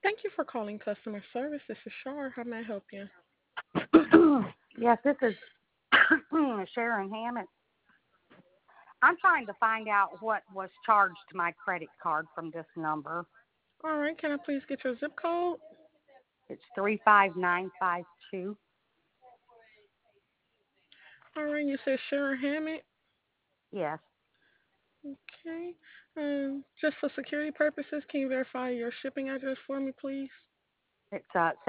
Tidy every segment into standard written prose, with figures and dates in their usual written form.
Thank you for calling customer service. This is Shar. How may I help you? Yes, this is Sharon Hammett. I'm trying to find out what was charged to my credit card from this number. All right, can I please get your zip code? It's 35952. All right, you said Sharon Hammett. Yes, Okay. Just for security purposes, can you verify your shipping address for me, please? it's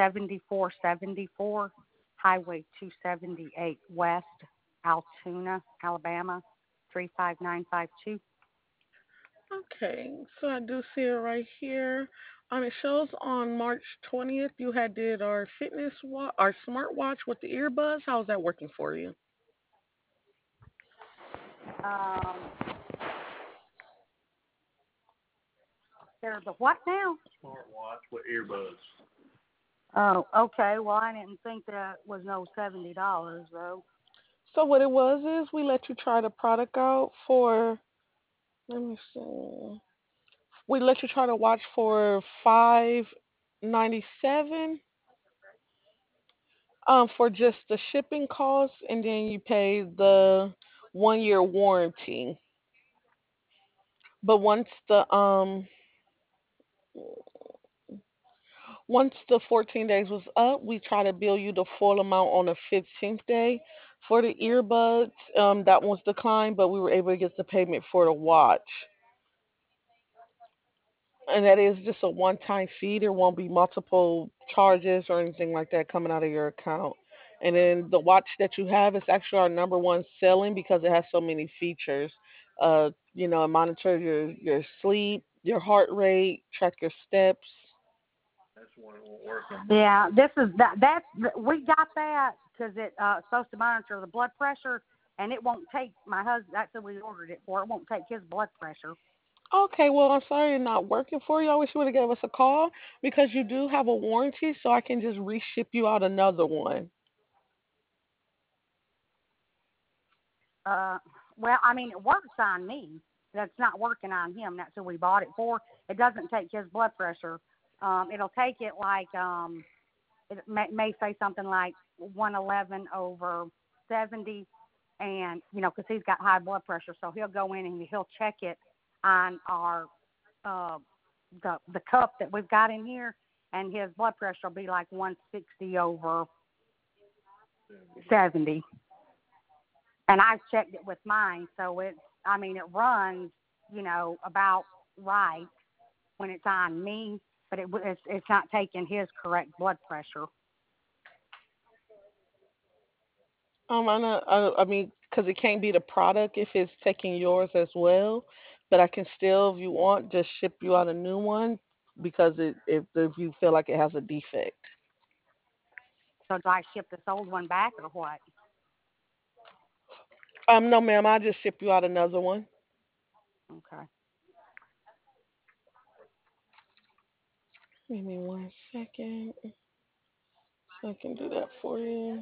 7474 Highway 278 West, Altoona, Alabama, 35952. Okay, so I do see it right here. It shows on March 20th you had did our fitness watch, our smartwatch with the earbuds. How's that working for you? Um, there's a what now? Smartwatch with earbuds. Oh, okay. Well, I didn't think that was no $70 though. So what it was is we let you try the product out for, let me see. We let you try to watch for 5.97 for just the shipping costs, and then you pay the 1 year warranty. But once the 14 days was up, we try to bill you the full amount on the 15th day for the earbuds. That was declined, but we were able to get the payment for the watch. And that is just a one-time fee. There won't be multiple charges or anything like that coming out of your account. And then the watch that you have is actually our number one selling because it has so many features. It monitors your sleep, your heart rate, track your steps. That's one that won't work on. Yeah, this is that. We got that because it's supposed to monitor the blood pressure, and it won't take my husband. That's what we ordered it for. It won't take his blood pressure. Okay, well, I'm sorry it's not working for you. I wish you would have gave us a call because you do have a warranty, so I can just reship you out another one. Uh, well, I mean, it works on me. That's not working on him. That's who we bought it for. It doesn't take his blood pressure. It'll take it like it may say something like 111 over 70, and because he's got high blood pressure, so he'll go in and he'll check it on our uh, the cup that we've got in here, and his blood pressure will be like 160 over 70. And I've checked it with mine, so it runs, about right when it's on me, but it's not taking his correct blood pressure. I mean, because it can't be the product if it's taking yours as well. But I can still, if you want, just ship you out a new one because if you feel like it has a defect. So do I ship this old one back or what? No, ma'am, I'll just ship you out another one. Okay. Give me 1 second so I can do that for you.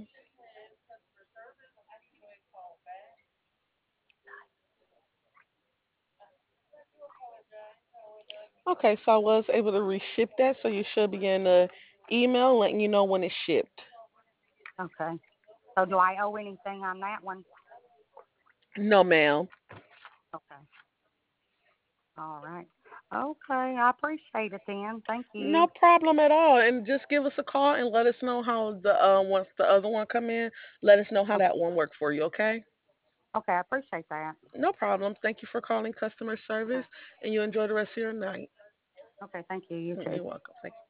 Okay, so I was able to reship that, so you should be getting an email letting you know when it's shipped. Okay. So do I owe anything on that one? No, ma'am. Okay. All right. Okay. I appreciate it then. Thank No you. problem at all. And just give us a call and let us know how the once the other one come in, let us know how Okay. that one worked for you, okay? Okay. I appreciate that. No problem. Thank you for calling customer service and you enjoy the rest of your night. Okay. Thank you. You too. You're welcome. Thank you.